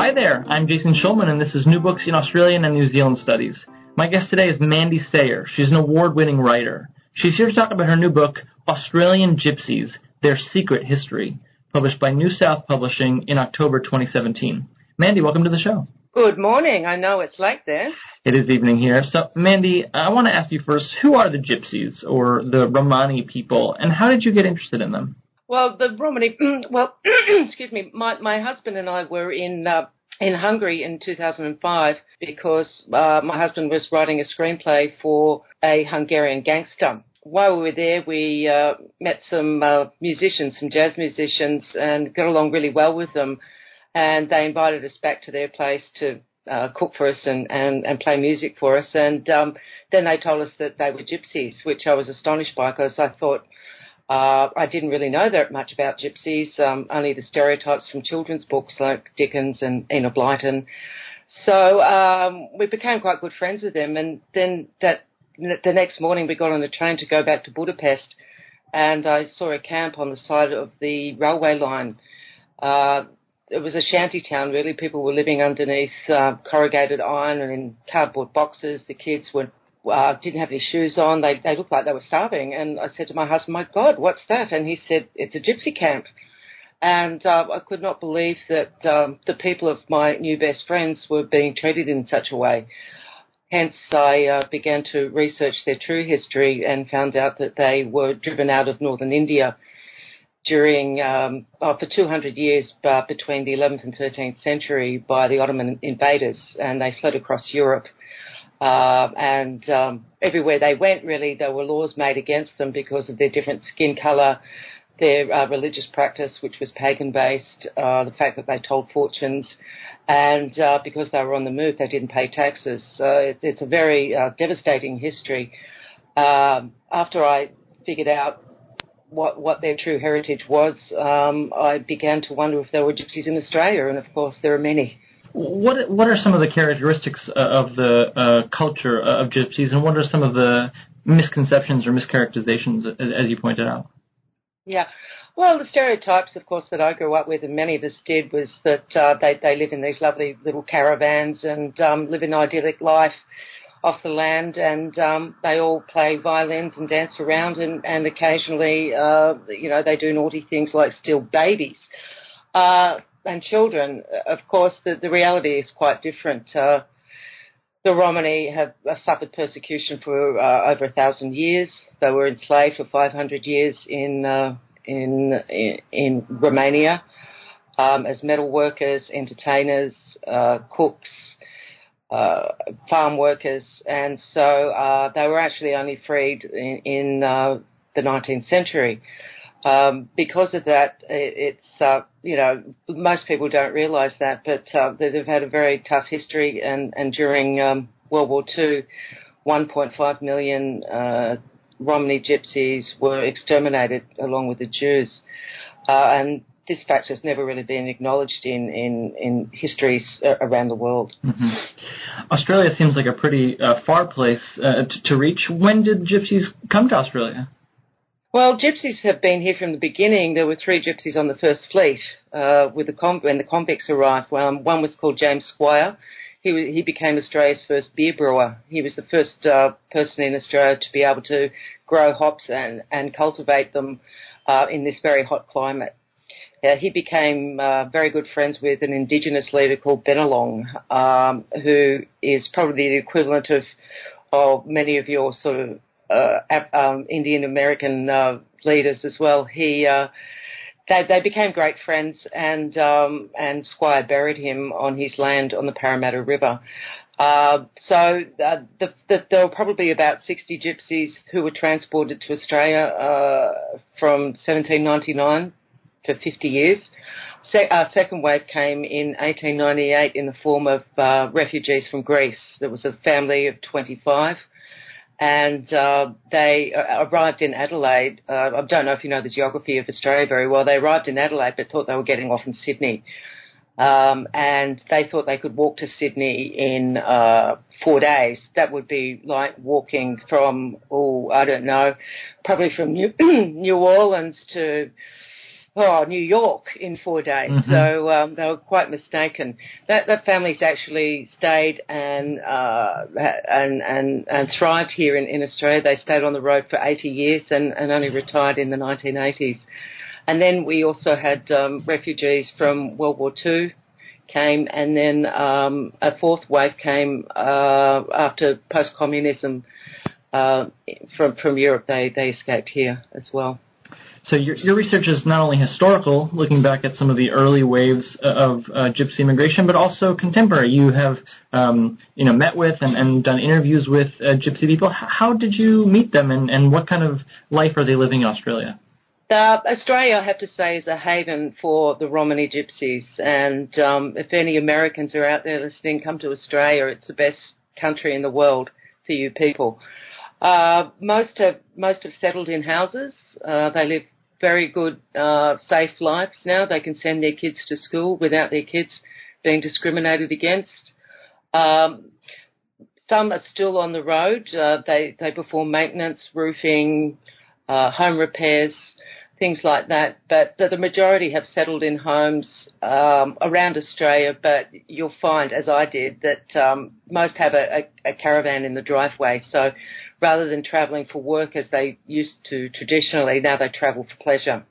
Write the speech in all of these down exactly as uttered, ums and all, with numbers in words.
Hi there, I'm Jason Schulman, and this is New Books in Australian and New Zealand Studies. My guest today is Mandy Sayer. She's an award-winning writer. She's here to talk about her new book, Australian Gypsies, Their Secret History, published by New South Publishing in October twenty seventeen. Mandy, welcome to the show. Good morning. I know it's late there. It is evening here. So, Mandy, I want to ask you first, who are the Gypsies, or the Romani people, and how did you get interested in them? Well, the Romani, well, excuse me, my, my husband and I were in uh, in Hungary in two thousand five because uh, my husband was writing a screenplay for a Hungarian gangster. While we were there, we uh, met some uh, musicians, some jazz musicians, and got along really well with them. And they invited us back to their place to uh, cook for us and, and, and play music for us. And um, then they told us that they were gypsies, which I was astonished by because I thought uh, I didn't really know that much about gypsies, um, only the stereotypes from children's books like Dickens and Enid Blyton. So um, we became quite good friends with them. And then that the next morning we got on the train to go back to Budapest, and I saw a camp on the side of the railway line. Uh, It was a shanty town, really. People were living underneath uh, corrugated iron and in cardboard boxes. The kids were uh, didn't have any shoes on. They they looked like they were starving. And I said to my husband, "My God, what's that?" And he said, "It's a gypsy camp." And uh, I could not believe that um, the people of my new best friends were being treated in such a way. Hence, I uh, began to research their true history and found out that they were driven out of northern India during, um, oh, for two hundred years uh, between the eleventh and thirteenth century by the Ottoman invaders, and they fled across Europe. Uh, and um, everywhere they went, really, there were laws made against them because of their different skin colour, their uh, religious practice, which was pagan-based, uh, the fact that they told fortunes, and uh, because they were on the move, they didn't pay taxes. So it, it's a very uh, devastating history. Um, after I figured out what what their true heritage was, um, I began to wonder if there were gypsies in Australia, and of course there are many. What what are some of the characteristics of the uh, culture of gypsies, and what are some of the misconceptions or mischaracterizations, as you pointed out? Yeah, well, the stereotypes, of course, that I grew up with, and many of us did, was that uh, they, they live in these lovely little caravans and um, live an idyllic life off the land, and um, they all play violins and dance around, and, and occasionally, uh, you know, they do naughty things like steal babies uh, and children. Of course, the, the reality is quite different. Uh, the Romani have uh, suffered persecution for uh, over a thousand years. They were enslaved for five hundred years in uh, in, in in Romania um, as metal workers, entertainers, uh, cooks, Uh, farm workers, and so uh, they were actually only freed in, in uh, the nineteenth century. Um, because of that, it, it's, uh, you know, most people don't realise that, but uh, they've had a very tough history, and, and during um, World War Two, one point five million uh, Romani gypsies were exterminated along with the Jews. Uh, and this fact has never really been acknowledged in, in, in histories around the world. Mm-hmm. Australia seems like a pretty uh, far place uh, to, to reach. When did gypsies come to Australia? Well, gypsies have been here from the beginning. There were three gypsies on the first fleet uh, with the con- when the convicts arrived. Um, one was called James Squire. He, w- he became Australia's first beer brewer. He was the first uh, person in Australia to be able to grow hops and, and cultivate them uh, in this very hot climate. Uh, he became uh, very good friends with an Indigenous leader called Bennelong, um, who is probably the equivalent of, of many of your sort of uh, um, Indian American uh, leaders as well. He, uh, they, they became great friends, and um, and Squire buried him on his land on the Parramatta River. Uh, so uh, the, the, there were probably about sixty gypsies who were transported to Australia uh, from seventeen ninety-nine. For fifty years. Se- our second wave came in eighteen ninety-eight in the form of uh, refugees from Greece. There was a family of twenty-five, and uh, they uh, arrived in Adelaide. Uh, I don't know if you know the geography of Australia very well. They arrived in Adelaide but thought they were getting off in Sydney. Um, and they thought they could walk to Sydney in uh, four days. That would be like walking from, oh, I don't know, probably from New, New Orleans to oh, New York in four days. Mm-hmm. So um, they were quite mistaken. That that family's actually stayed and uh, and and and thrived here in, in Australia. They stayed on the road for eighty years and, and only retired in the nineteen eighties. And then we also had um, refugees from World War Two came, and then um, a fourth wave came uh, after post-communism uh, from from Europe. They they escaped here as well. So your, your research is not only historical, looking back at some of the early waves of uh, gypsy immigration, but also contemporary. You have, um, you know, met with and, and done interviews with uh, gypsy people. How did you meet them, and, and what kind of life are they living in Australia? Uh, Australia, I have to say, is a haven for the Romani gypsies. And um, if any Americans are out there listening, come to Australia. It's the best country in the world for you people. Uh, most have most have settled in houses. Uh, they live very good, uh, safe lives now. They can send their kids to school without their kids being discriminated against. Um, some are still on the road. Uh, they, they perform maintenance, roofing, uh, home repairs, things like that. But the, the majority have settled in homes um, around Australia. But you'll find, as I did, that um, most have a, a, a caravan in the driveway. So rather than travelling for work as they used to traditionally, now they travel for pleasure.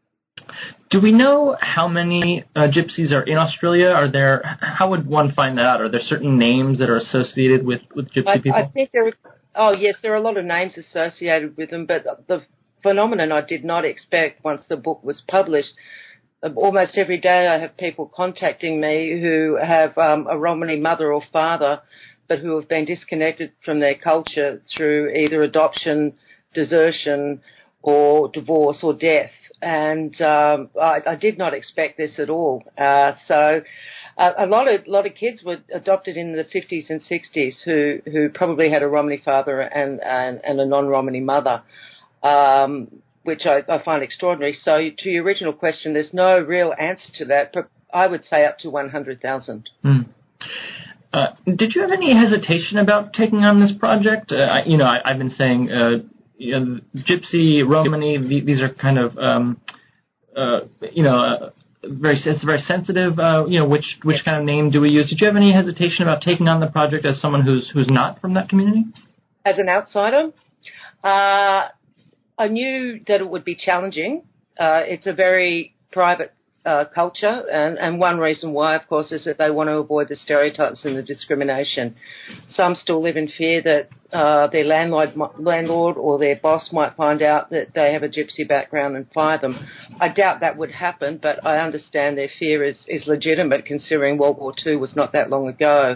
Do we know how many uh, gypsies are in Australia? Are there? How would one find that out? Are there certain names that are associated with, with gypsy I, people? I think there are, oh yes, there are a lot of names associated with them, but the phenomenon I did not expect once the book was published. Almost every day I have people contacting me who have um, a Romani mother or father, but who have been disconnected from their culture through either adoption, desertion, or divorce or death. And um, I, I did not expect this at all. Uh, so uh, a lot of lot of kids were adopted in the fifties and sixties who, who probably had a Romani father and, and, and a non-Romani mother, um, which I, I find extraordinary. So to your original question, there's no real answer to that, but I would say up to one hundred thousand. Mm. Uh, did you have any hesitation about taking on this project? Uh, I, you know, I, I've been saying, uh, you know, Gypsy, Romani, these are kind of, um, uh, you know, uh, very it's very sensitive. Uh, you know, which which kind of name do we use? Did you have any hesitation about taking on the project as someone who's who's not from that community? As an outsider, uh, I knew that it would be challenging. Uh, it's a very private Uh, culture, and, and one reason why, of course, is that they want to avoid the stereotypes and the discrimination. Some still live in fear that uh, their landlord, landlord or their boss might find out that they have a gypsy background and fire them. I doubt that would happen, but I understand their fear is, is legitimate, considering World War Two was not that long ago.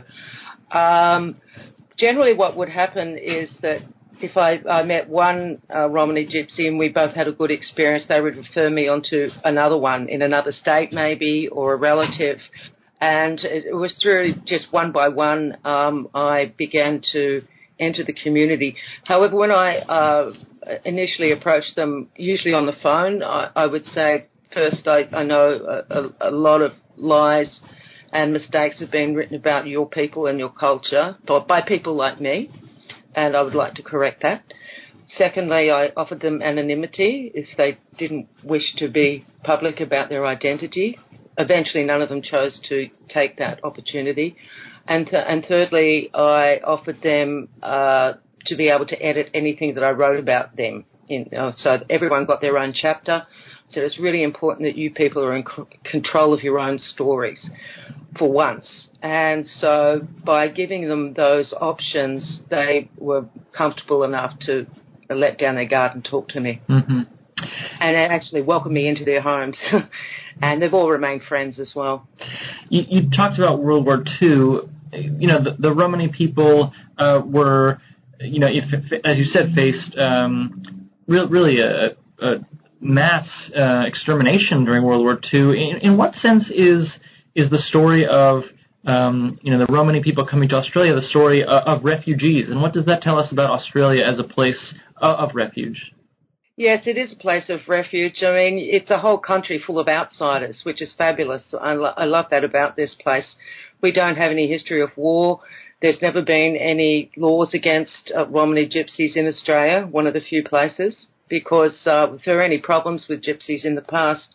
Um, generally what would happen is that if I, I met one uh, Romani gypsy and we both had a good experience, they would refer me on to another one in another state maybe, or a relative. And it, it was through just one by one um, I began to enter the community. However, when I uh, initially approached them, usually on the phone, I, I would say, first, I, I know a, a, a lot of lies and mistakes have been written about your people and your culture by people like me, and I would like to correct that. Secondly, I offered them anonymity if they didn't wish to be public about their identity. Eventually, none of them chose to take that opportunity. And th- and thirdly, I offered them uh, to be able to edit anything that I wrote about them. In, uh, so everyone got their own chapter. So it's really important that you people are in c- control of your own stories for once. And so by giving them those options, they were comfortable enough to let down their guard and talk to me. Mm-hmm. And actually welcome me into their homes. And they've all remained friends as well. You, you talked about World War Two. You know, the, the Romani people uh, were, you know, if, if, as you said, faced um, re- really a, a mass uh, extermination during World War Two. In, in what sense is is the story of Um, you know, the Romani people coming to Australia, the story uh, of refugees, and what does that tell us about Australia as a place of, of refuge? Yes, it is a place of refuge. I mean, it's a whole country full of outsiders, which is fabulous. I, lo- I love that about this place. We don't have any history of war. There's never been any laws against uh, Romani gypsies in Australia, one of the few places, because uh, if there were any problems with gypsies in the past,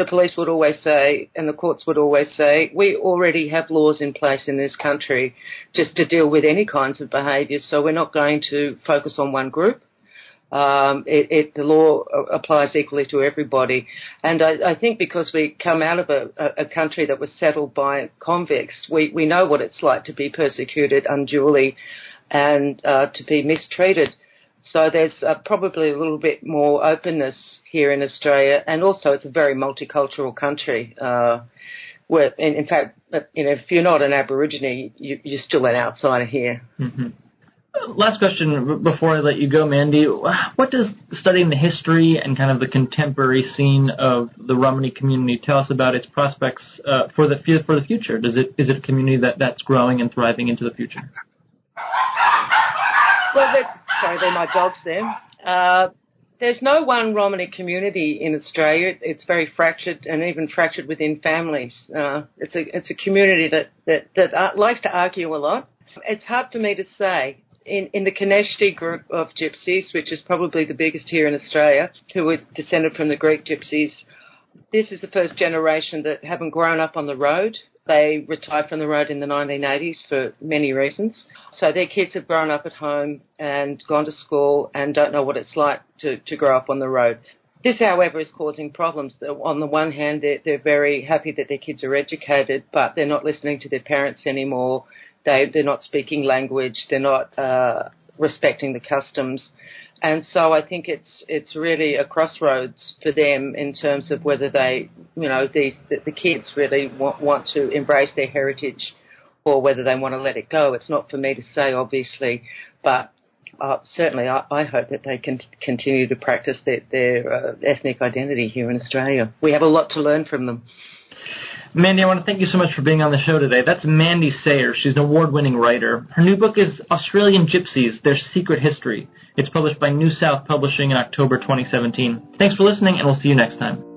the police would always say, and the courts would always say, we already have laws in place in this country just to deal with any kinds of behaviours, so we're not going to focus on one group. Um, it, it, the law applies equally to everybody. And I, I think because we come out of a, a country that was settled by convicts, we, we know what it's like to be persecuted unduly and uh, to be mistreated. So there's uh, probably a little bit more openness here in Australia, and also it's a very multicultural country. Uh, where, in, in fact, you know, if you're not an Aborigine, you, you're still an outsider here. Mm-hmm. Last question before I let you go, Mandy. What does studying the history and kind of the contemporary scene of the Romani community tell us about its prospects uh, for the for the future? Does it is it a community that, that's growing and thriving into the future? Well, sorry, they're my dogs there. Uh, there's no one Romani community in Australia. It's, it's very fractured, and even fractured within families. Uh, it's a it's a community that that that uh, likes to argue a lot. It's hard for me to say. In, in the Kaneshti group of gypsies, which is probably the biggest here in Australia, who were descended from the Greek gypsies, this is the first generation that haven't grown up on the road. They retired from the road in the nineteen eighties for many reasons. So their kids have grown up at home and gone to school and don't know what it's like to, to grow up on the road. This, however, is causing problems. On the one hand, they're, they're very happy that their kids are educated, but they're not listening to their parents anymore. They, they're not speaking language. They're not uh, respecting the customs. And so I think it's it's really a crossroads for them in terms of whether they, you know, these the, the kids really want, want to embrace their heritage or whether they want to let it go. It's not for me to say, obviously, but uh, certainly I, I hope that they can continue to practice their, their uh, ethnic identity here in Australia. We have a lot to learn from them. Mandy, I want to thank you so much for being on the show today. That's Mandy Sayer. She's an award-winning writer. Her new book is Australian Gypsies, Their Secret History. It's published by New South Publishing in October twenty seventeen. Thanks for listening, and we'll see you next time.